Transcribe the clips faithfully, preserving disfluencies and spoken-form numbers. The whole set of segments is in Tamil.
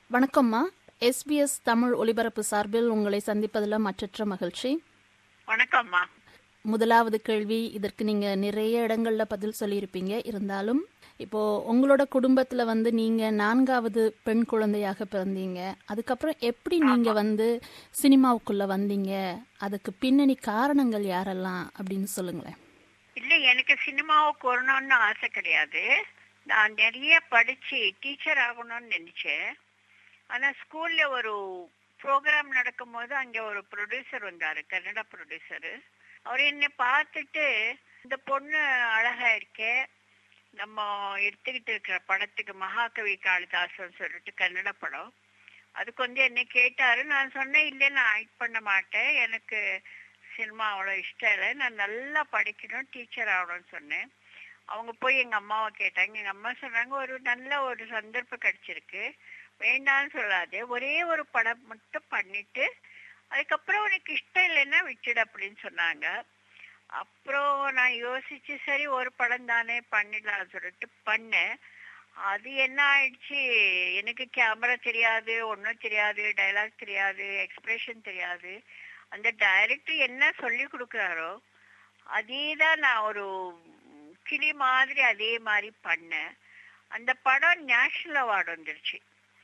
வணக்கம்மா. எஸ்பிஎஸ் தமிழ் ஒலிபரப்பு சார்பில் உங்களை சந்திப்பதில் மற்றற்ற மகிழ்ச்சி. வணக்கம்மா. முதலாவது கேள்வி, இதற்கு நீங்க நிறைய இடங்கள்ல பதில் சொல்லியிருப்பீங்க. இருந்தாலும் இப்போ உங்களோட குடும்பத்துல வந்து நீங்க நான்காவது பெண் குழந்தையாக பிறந்தீங்க. அதுக்கப்புறம் எப்படி நீங்க வந்து சினிமாவுக்குள்ள வந்தீங்க, அதுக்கு பின்னணி காரணங்கள் யாரெல்லாம் அப்படின்னு சொல்லுங்களேன். இல்ல, எனக்கு சினிமாவுக்கு வரணும்னு ஆசை கிடையாது. நான் நிறைய படிச்சு டீச்சர் ஆகணும்னு நினைச்சேன். ஆனா ஸ்கூல்ல ஒரு ப்ரோக்ராம் நடக்கும் போது அங்க ஒரு ப்ரொடியூசர் வந்தாரு, கன்னட ப்ரொடியூசரு. அவர் என்னை பார்த்துட்டு, இந்த பொண்ணு அழகா இருக்கே, நம்ம எடுத்துக்கிட்டு இருக்கிற படத்துக்கு மகாகவி காளிதாசன் சொல்லிட்டு கன்னட படம், அதுக்கு வந்து என்னை கேட்டாரு. நான் சொன்னேன், இல்லை நான் ஆக்ட் பண்ண மாட்டேன், எனக்கு சினிமா அவ்வளோ இஷ்டம் இல்லை, நான் நல்லா படிக்கணும், டீச்சர் ஆகணும்னு சொன்னேன். அவங்க போய் எங்க அம்மாவை கேட்டாங்க. எங்க அம்மா சொன்னாங்க, ஒரு நல்ல ஒரு சந்தர்ப்பம் கிடைச்சிருக்கு, வேண்டான்னு சொல்லாதே, ஒரே ஒரு படம் மட்டும் பண்ணிட்டு அதுக்கப்புறம் உனக்கு இஷ்டம் இல்லைன்னா விட்டுடு அப்படின்னு சொன்னாங்க. அப்புறம் நான் யோசிச்சு, சரி ஒரு படம் தானே பண்ணிடலாம் சொல்லிட்டு பண்ணேன். அது என்ன ஆயிடுச்சு, எனக்கு கேமரா தெரியாது, ஒன்றும் தெரியாது, டைலாக் தெரியாது, எக்ஸ்பிரஷன் தெரியாது. அந்த டைரக்டர் என்ன சொல்லி கொடுக்குறாரோ அதே தான் நான் ஒரு கிளி மாதிரி அதே மாதிரி பண்ணேன். அந்த படம் நேஷனல் அவார்டு வந்துருச்சு.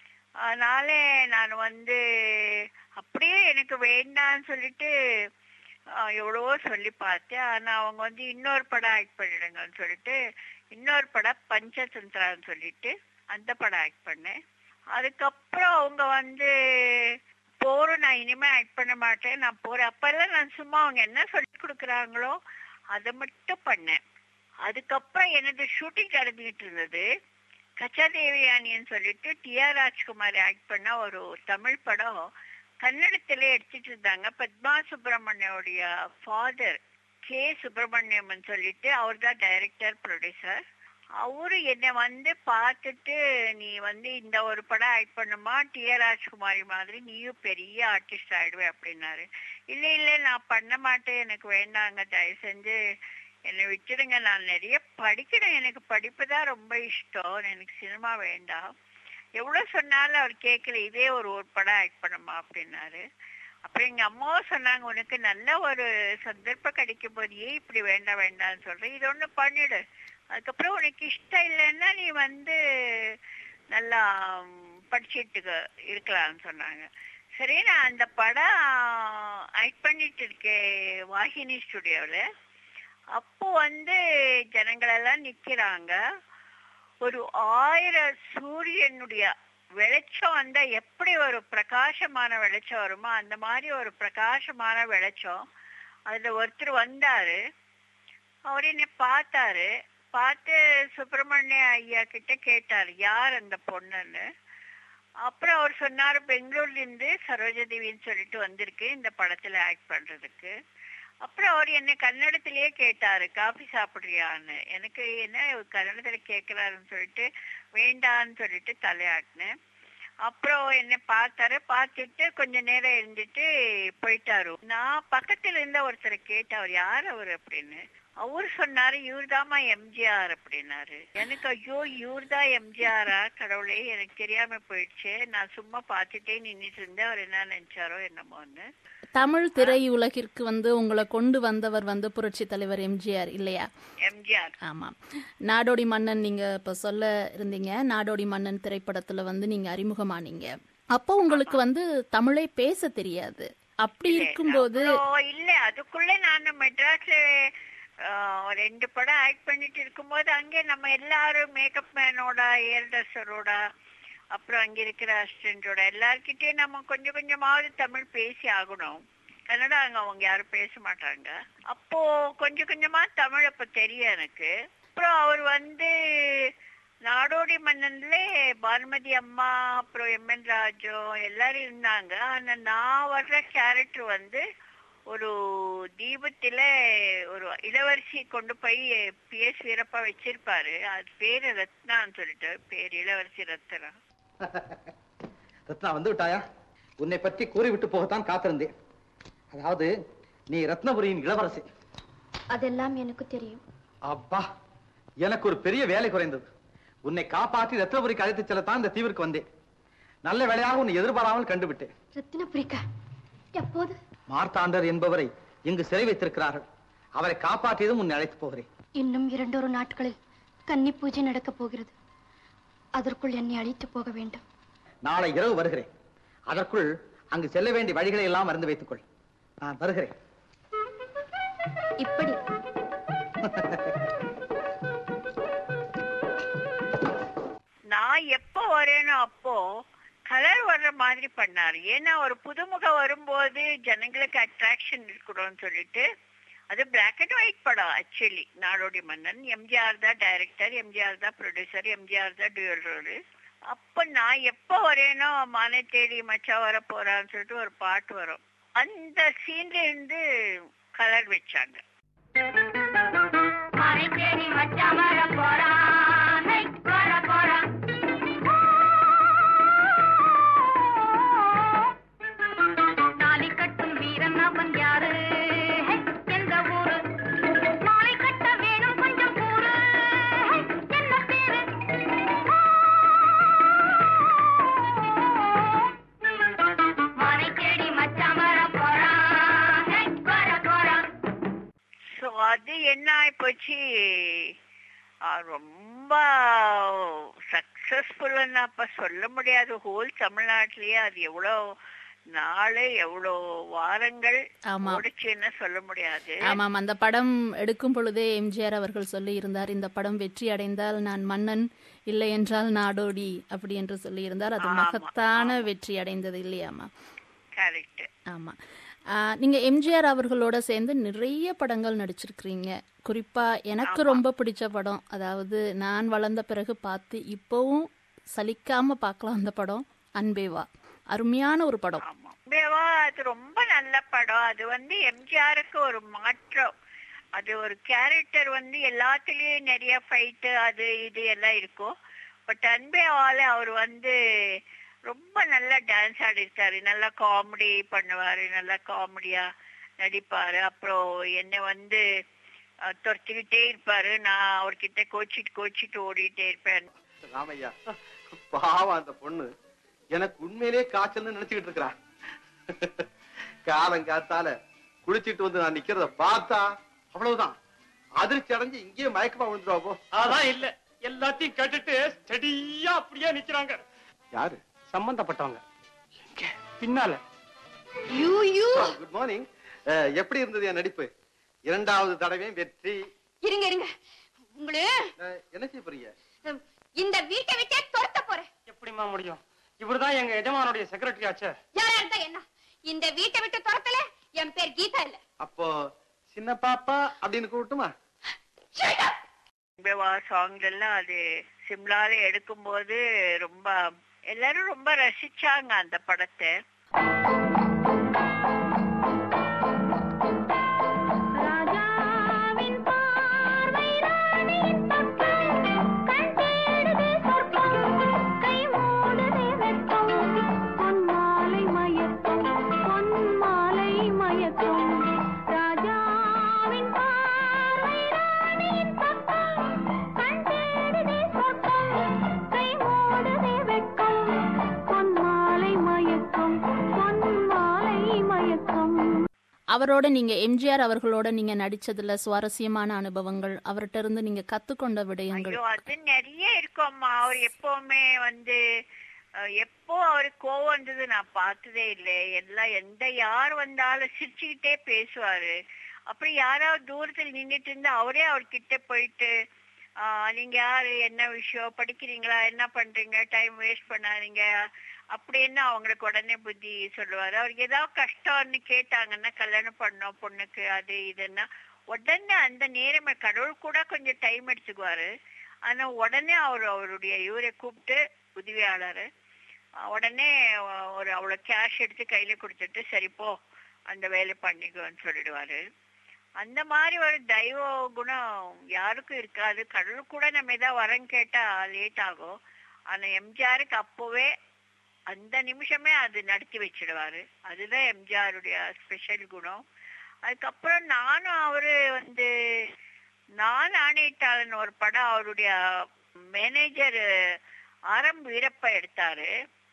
அதனால நான் வந்து அப்படியே எனக்கு வேண்டான்னு சொல்லிட்டு எவ்வளவோ சொல்லி பார்த்தேன். ஆனா அவங்க வந்து இன்னொரு படம் ஆக்ட் பண்ணிடுங்கன்னு சொல்லிட்டு இன்னொரு படம் பஞ்சதந்திரான்னு சொல்லிட்டு அந்த படம் ஆக்ட் பண்ணேன். அதுக்கப்புறம் அவங்க வந்து போறோம், நான் இனிமே ஆக்ட் பண்ண மாட்டேன், நான் போறேன். அப்பெல்லாம் நான் சும்மா அவங்க என்ன சொல்லி கொடுக்குறாங்களோ அதை மட்டும் பண்ணேன். அதுக்கப்புறம் எனது ஷூட்டிங் நடந்துகிட்டு இருந்தது. கச்சாதேவியானின்னு சொல்லிட்டு டி ஆர் ராஜ்குமார் ஆக்ட் பண்ண ஒரு தமிழ் படம் கன்னடத்திலே எடுத்துட்டு இருந்தாங்க. பத்மா சுப்பிரமணியோடைய ஃபாதர் கே சுப்பிரமணியம் சொல்லிட்டு அவர் தான் டைரக்டர் ப்ரொடியூசர். அவரு என்னை வந்து பார்த்துட்டு, நீ வந்து இந்த ஒரு படம் ஆக்ட் பண்ணுமா, டி ஆர் ராஜ்குமாரி மாதிரி நீயும் பெரிய ஆர்டிஸ்ட் ஆயிடுவே அப்படின்னாரு. இல்லை இல்லை நான் பண்ண மாட்டேன், எனக்கு வேண்டாங்க, தயவு செஞ்சு என்னை விட்டுடுங்க, நான் நிறைய படிக்கணும், எனக்கு படிப்பு தான் ரொம்ப இஷ்டம், எனக்கு சினிமா வேண்டாம். எவ்வளவு சொன்னாலும் அவர் கேட்கல, இதே ஒரு ஒரு படம் ஆக்ட் பண்ணுமா அப்படின்னாரு. அப்புறம் எங்க அம்மாவும் சொன்னாங்க, உனக்கு நல்ல ஒரு சந்தர்ப்பம் கிடைக்கும் போது ஏன் இப்படி வேண்டாம் வேண்டாம்னு சொல்றேன், இது ஒண்ணு பண்ணிடு, அதுக்கப்புறம் உனக்கு இஷ்டம் இல்லைன்னா நீ வந்து நல்லா படிச்சுட்டு இருக்கலாம்னு சொன்னாங்க. சரி, நான் அந்த படம் ஆக்ட் பண்ணிட்டு இருக்கேன் வாகினி ஸ்டுடியோல. அப்போ வந்து ஜனங்கள் எல்லாம் நிக்கிறாங்க. ஒரு ஆயிரம் சூரியனுடைய வெளிச்சம் வந்தா எப்படி ஒரு பிரகாசமான வெளிச்சம் வருமோ அந்த மாதிரி ஒரு பிரகாசமான வெளிச்சம். அதுல ஒருத்தர் வந்தாரு, அவர் என்னை பார்த்தாரு. பார்த்து சுப்பிரமணிய ஐயா கிட்ட கேட்டாரு, யார் அந்த பொண்ணுன்னு. அப்புறம் அவர் சொன்னாரு, பெங்களூர்ல இருந்து சரோஜதேவின்னு சொல்லிட்டு வந்திருக்கு இந்த படத்துல ஆக்ட் பண்றதுக்கு. அப்புறம் அவர் என்னை கன்னடத்திலேயே கேட்டாரு, காஃபி சாப்பிடுறியான்னு. எனக்கு என்ன கன்னடத்துல கேட்கிறாருன்னு சொல்லிட்டு வேண்டான்னு சொல்லிட்டு தலையாட்டினேன். அப்புறம் என்னை பார்த்தாரு, பார்த்துட்டு கொஞ்ச நேரம் இருந்துட்டு போயிட்டாரு. நான் பக்கத்துல இருந்த ஒருத்தரை கேட்டேன், அவர் யார் அவர் அப்படின்னு. அவரு சொன்னாரு, இவர்தாமா எம்ஜிஆர் அப்படின்னாரு. எனக்கு ஐயோ இவர்தான் எம்ஜிஆரா, கடவுளே எனக்கு தெரியாம போயிடுச்சு. நான் சும்மா பார்த்துட்டே நின்றுட்டு இருந்தேன், அவர் என்ன நினைச்சாரோ என்னமோன்னு. தமிழ் திரையுலகிற்கு வந்து உங்களை கொண்டு வந்தவர் வந்து புரட்சி தலைவர் எம்ஜிஆர் இல்லையா? எம்ஜிஆர். ஆமா. நாடோடி மன்னன் நீங்க இப்ப சொல்ல இருந்தீங்க. நாடோடி மன்னன் திரைப்படத்துல வந்து நீங்க அறிமுகமானீங்க. அப்போ உங்களுக்கு வந்து தமிழே பேச தெரியாது. அப்படி இருக்கும்போது இல்ல, அதுக்குள்ள நான் மெட்ராஸ்ல ரெண்டு படம் ஆக்ட் பண்ணிட்டு இருக்கும்போது அங்கே நம்ம எல்லாரும் மேக்கப் மேனோட, ஏர் ட்ரெஸ்ஸரோட, அப்புறம் அங்க இருக்கிற அசிஸ்டன்டோட எல்லார்கிட்டயே நம்ம கொஞ்சம் கொஞ்சமாவது தமிழ் பேசி ஆகணும். கன்னடா அங்க அவங்க யாரும் பேச மாட்டாங்க. அப்போ கொஞ்சம் கொஞ்சமா தமிழ் அப்ப தெரியும் எனக்கு. அப்புறம் அவர் வந்து நாடோடி மன்னன்ல பானுமதி அம்மா, அப்புறம் எம் என் ராஜு எல்லாரும் இருந்தாங்க. ஆனா நான் வர்ற கேரக்டர் வந்து ஒரு தீபத்துல ஒரு இளவரசி கொண்டு போய் பி எஸ் வீரப்பா வச்சிருப்பாரு. அது பேரு ரத்னான்னு சொல்லிட்டு பேரு இளவரசி ரத்னா. ரத்னா வந்து விட்டாயா? உன்னை பற்றி கூறிவிட்டு போகத்தான் காத்திருந்தேன். அதாவது நீ ரத்னபுரியின் இளவரசி. அதெல்லாம் எனக்கு தெரியும். அப்பா, எனக்கு ஒரு பெரிய வேலை குறைந்தது. உன்னை காப்பாற்றி ரத்னபுரிக்கு அழைத்து செல்லத்தான் இந்த தீவிற்கு வந்தேன். நல்ல வேளையாக உன்னை எதிர்பாராமல் கண்டுவிட்டேன். ரத்தினபுரிக்கா எப்போது? மார்த்தாண்டர் என்பவரை இங்கு சிறை வைத்திருக்கிறார்கள். அவரை காப்பாற்றியதும் உன்னை அழைத்து போகிறேன். இன்னும் இரண்டொரு நாட்களில் கன்னி பூஜை நடக்கப் போகிறது. அதற்குள் என்னை அழைத்து போக வேண்டும். நாளை இரவு வருகிறேன். அதற்குள் அங்கு செல்ல வேண்டிய வழிகளை எல்லாம் அறிந்து வைத்துக் கொள். நான் வருகிறேன். இப்படி நான் எப்போ வரேனோ அப்போ கலர் வர்ற மாதிரி பண்ணாரு. ஏன்னா ஒரு புதுமுகம் வரும்போது ஜனங்களுக்கு அட்ராக்ஷன் இருக்கணும்னு சொல்லிட்டு, அது பிளாக் அண்ட் ஒயிட் படம். ஆக்சுவலி நாடோடி மன்னன் எம்ஜிஆர் தான் டைரக்டர், எம்ஜிஆர் தான் ப்ரொடியூசர், எம்ஜிஆர் தான் டியூல் ரோல். அப்ப நான் எப்ப வரேனோ மானை தேடி மச்சா வர போறான்னு சொல்லிட்டு ஒரு பாட்டு வரும். அந்த சீன்ல இருந்து கலர் வச்சாங்க. அது என்ன ஆயிப்போச்சு, ரொம்ப சக்சஸ்ஃபுல்லுன்னு அப்ப சொல்ல முடியாது. ஹோல் தமிழ்நாட்டிலேயே அது எவ்வளவு நாளு எவ்வளவு வாரங்கள் ஓடிச்சுன்னு சொல்ல முடியாது. ஆமாம், அந்த படம் எடுக்கும் பொழுதே எம்ஜிஆர் அவர்கள் சொல்லி இருந்தார், இந்த படம் வெற்றி அடைந்தால் நான் மன்னன், இல்லை என்றால் நாடோடி அப்படி என்று சொல்லி இருந்தார். அது மகத்தான வெற்றி அடைந்தது இல்லையாமா? கரெக்ட். ஆமா. நீங்க எம்ஜிஆர் அவர்களோட சேர்ந்து நிறைய படங்கள் நடிச்சிருக்கிறீங்க. குறிப்பா எனக்கு ரொம்ப பிடிச்ச படம், அதாவது நான் வளர்ந்த பிறகு பார்த்து இப்பவும் சலிக்காம பார்க்கலாம் அந்த படம், அன்பேவா. அருமையான ஒரு படம். அன்பேவா அது ரொம்ப நல்ல படம். அது வந்து எம்ஜிஆருக்கு ஒரு மாற்றம். அது ஒரு கேரக்டர் வந்து எல்லாத்துலயும் நிறைய ஃபைட்டு அது இது எல்லாம் இருக்கும். பட் அன்பேவால அவர் வந்து ரொம்ப நல்லா டான்ஸ் ஆடி இருக்காரு, நல்லா காமெடி பண்ணுவாரு, நல்லா காமெடியா நடிப்பாரு. அப்புறம் என்ன வந்து துரத்திக்கிட்டே இருப்பாரு, நான் அவர்கிட்ட கோச்சிட்டு கோச்சிட்டு ஓடிட்டே இருப்பேன். ராமையா பாவம் அந்த பொண்ணு எனக்கு உண்மையிலே காய்ச்சல்னு நினைச்சுக்கிட்டு இருக்கிறா. காலங்காத்தால குளிச்சிட்டு வந்து நான் நிக்கிறத பார்த்தா அவ்வளவுதான் அதிர்ச்சி அடைஞ்சு இங்கேயே மயக்கமா விழுந்துருவா. அதான் இல்ல, எல்லாத்தையும் கேட்டுட்டு ஸ்டடியா அப்படியே நிக்கிறாங்க. யாரு? சம்பந்தப்பட்டவங்க. எங்க? பின்னால. Good morning. எப்படி இருந்தது என் நடிப்பு? இரண்டாவது தடவை வெற்றி. இருங்க இருங்க, உங்களே என்ன செய்ய போறீங்க? இந்த வீட்டை விட்டே துரத்த போறேன். எப்படிமா முடியும்? இவர்தான் எங்க எஜமானுடைய செக்ரட்டரி ஆச்சே. யாரா இருந்தா என்ன, இந்த வீட்டை விட்டு துரத்தல என் பேர் கீதா இல்ல. அப்போ சின்ன பாப்பா அப்படின்னு கூப்பிட்டுமா? சாங் எல்லாம் அது சிம்லால எடுக்கும் போது ரொம்ப எல்லாரும் ரொம்ப ரசிச்சாங்க அந்த படத்தை. அவரோட நீங்க எம்ஜிஆர் அவர்களோட நீங்க நடிச்சதுல சுவாரஸ்யமான அனுபவங்கள், அவர்கிட்ட இருந்து நீங்க கத்துக்கொண்ட விடயங்கள்? அது நிறைய இருக்கும்மா. அவர் எப்பவுமே வந்து எப்போ அவருக்கு கோவம் வந்தது நான் பார்த்ததே இல்லை. எல்லாம் எந்த யார் வந்தாலும் சிரிச்சுக்கிட்டே பேசுவாரு. அப்படி யாராவது தூரத்தில் நின்றுட்டு இருந்தா அவரே அவர்கிட்ட போயிட்டு ஆஹ் நீங்க யாரு, என்ன விஷயம், படிக்கிறீங்களா, என்ன பண்றீங்க, டைம் வேஸ்ட் பண்ணாதீங்க அப்படின்னு அவங்களுக்கு உடனே புத்தி சொல்லுவாரு. அவருக்கு ஏதாவது கஷ்டம்னு கேட்டாங்கன்னா, கல்யாணம் பண்ணோம் பொண்ணுக்கு அது இதுன்னா உடனே அந்த நேரமே கடவுள் கூட கொஞ்சம் டைம் எடுத்துக்குவாரு. ஆனா உடனே அவர் அவருடைய இவரை கூப்பிட்டு உதவியாளரு உடனே ஒரு அவ்வளவு கேஷ் எடுத்து கையில கொடுத்துட்டு சரிப்போ அந்த வேலை பண்ணிக்குவோன்னு சொல்லிடுவாரு. அந்த மாதிரி ஒரு தெய்வ குணம் யாருக்கும் இருக்காது. கடவுள் கூட நம்ம ஏதாவது வரம் கேட்டா லேட் ஆகும். ஆனா எம்ஜிஆருக்கு அப்பவே அந்த நிமிஷமே அது நடத்தி வச்சிடுவாரு. அதுதான் எம்ஜிஆருடைய ஸ்பெஷல் குணம். அதுக்கப்புறம் நானும் அவரு வந்து நான் ஆணையிட்டாளன் ஒரு படம் அவருடைய மேனேஜர் ஆர் எம் வீரப்பா எடுத்தாரு.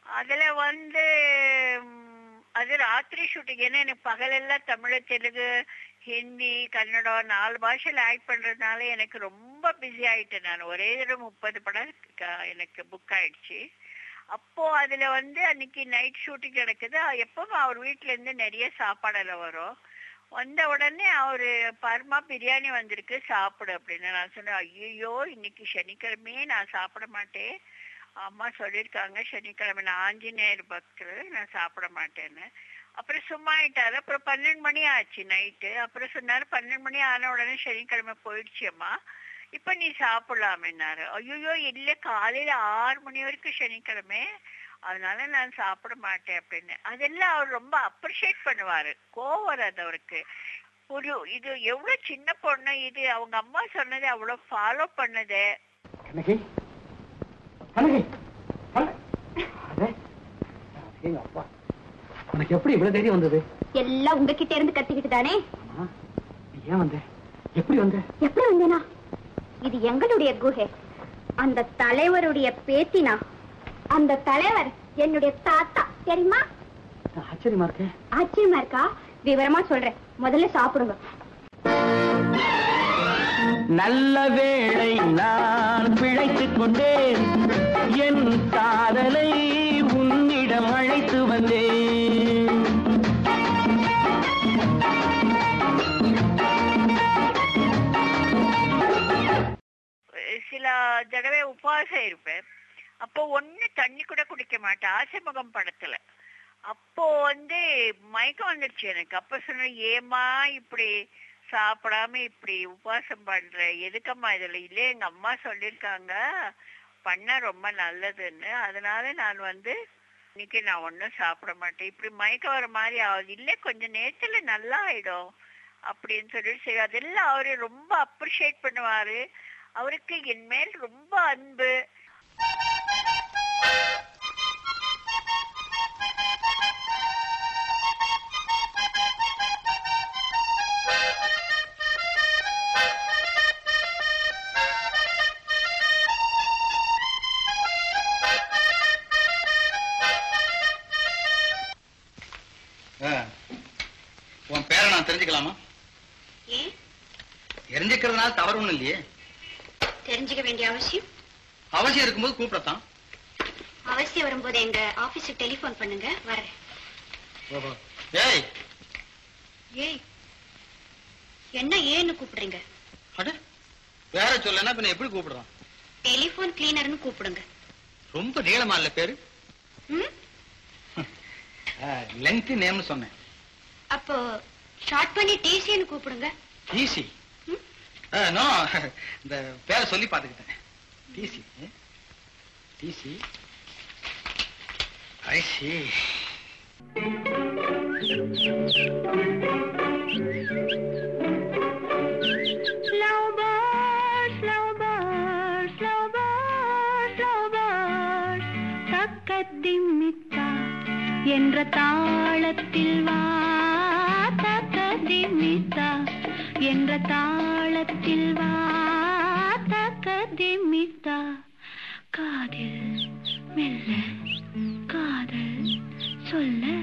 அதுல வந்து அது ராத்திரி ஷூட்டிங். ஏன்னா எனக்கு பகலெல்லாம் தமிழ், தெலுங்கு, ஹிந்தி, கன்னடம் நாலு பாஷையில ஆக்ட் பண்றதுனால எனக்கு ரொம்ப பிஸி ஆயிட்டேன். நான் ஒரே தடவை முப்பது படம் எனக்கு புக் ஆயிடுச்சு. அப்போ அதுல வந்து அன்னைக்கு நைட் ஷூட்டிங் நடக்குது. எப்பவும் அவர் வீட்டுல இருந்து நிறைய சாப்பாடெல்லாம் வரும். வந்த உடனே அவரு பர்மா பிரியாணி வந்திருக்கு சாப்பிடு அப்படின்னு. நான் சொன்னேன், ஐயோ இன்னைக்கு சனிக்கிழமையே நான் சாப்பிட மாட்டேன், அம்மா சொல்லியிருக்காங்க சனிக்கிழமை நான் ஆஞ்சநேயர் பக்தர், நான் சாப்பிட மாட்டேன்னு. அப்புறம் சும்மா ஆயிட்டாரு. அப்புறம் பன்னெண்டு மணி ஆச்சு நைட்டு. அப்புறம் சொன்னாரு பன்னெண்டு மணி ஆன உடனே சனிக்கிழமை போயிடுச்சு அம்மா, இப்ப நீ சாப்பிடலாமேன்னாரு. ஐயோ இல்ல காலையில ஆறு மணி வரைக்கும் சனிக்கிழமை, அதனால நான் சாப்பிட மாட்டேன் அப்படின்னு. அதெல்லாம் அவர் ரொம்ப அப்ரிஷியேட் பண்ணுவாரு. கோவம் வராது அவருக்கு. ஒரு இது எவ்வளவு சின்ன பொண்ணு, இது அவங்க அம்மா சொன்னது அவ்வளவு ஃபாலோ பண்ணது. உனக்கு எப்படி இவ்வளவு தைரியம் வந்தது? எல்லாம் உங்ககிட்ட இருந்து கத்துக்கிட்டு தானே. ஏன் வந்த? எப்படி வந்த? எப்படி வந்தேனா? இது எங்களுடைய குகை. அந்த தலைவருடைய பேத்தினா. அந்த தலைவர் என்னுடைய தாத்தா, தெரியுமா? ஆச்சரியமா இருக்கு. ஆச்சரியமா இருக்கா? விவரமா சொல்றேன், முதல்ல சாப்பிடுங்க. நல்ல வேளை நான் பிழைத்துக் கொண்டேன், என் காதலை உன்னிடம் அழைத்து வந்தேன். சில தடவை உபவாசம் இருப்பேன். அப்போ ஒண்ணு தண்ணி கூட குடிக்க மாட்டேன். ஆசைமுகம் படத்துல அப்போ வந்து மயக்கம் வந்துடுச்சு எனக்கு. அப்ப சொன்ன, ஏமா இப்படி சாப்பிடாம இப்படி உபவாசம் பண்ற, எதுக்கம்மா இதுல? இல்ல எங்க அம்மா சொல்லிருக்காங்க பண்ண ரொம்ப நல்லதுன்னு, அதனால நான் வந்து இன்னைக்கு நான் ஒன்னும் சாப்பிட மாட்டேன். இப்படி மயக்கம் வர மாதிரி ஆகுது. இல்ல கொஞ்ச நேரத்துல நல்லா ஆயிடும் அப்படின்னு சொல்லிட்டு சரி. அதெல்லாம் அவரு ரொம்ப அப்ரிஷியேட் பண்ணுவாரு. அவருக்கு என் மேல் ரொம்ப அன்பு. உன் பேரை நான் தெரிஞ்சுக்கலாமா? தெரிஞ்சுக்கிறதுனால தவறு ஒண்ணும் இல்லையே. தெரிஞ்சுக்க வேண்டிய அவசியம் அவசியம் இருக்கும்போது கூப்பிடத்தான். அவசியம் வரும்போது எங்க ஆபீஸுக்கு டெலிபோன் பண்ணுங்க, வரேன். ஏய் ஏய் என்ன ஏன்னு கூப்பிடுறீங்க? அட வேற சொல்லனா பின்ன எப்படி கூப்பிடுறான்? டெலிபோன் கிளீனர்னு கூப்பிடுங்க. ரொம்ப நீளமா இல்ல பேரு? ம் லெங்த் நேம்னு சொன்னேன். அப்போ ஷார்ட் பண்ணி டிசின்னு கூப்பிடுங்க. டிசி? நோ, இந்த பேரை சொல்லி பாத்துக்கிட்டேன். D C D C. Slow bird, slow bird, slow bird, slow bird. தக்கதிமித்தா என்ற தாளத்தில் வா, தக்கதிமித்தா என்ற தாளத்தில் வா, தக்கதிமித்தா. காதில் மெல்ல காதல் சொல்ல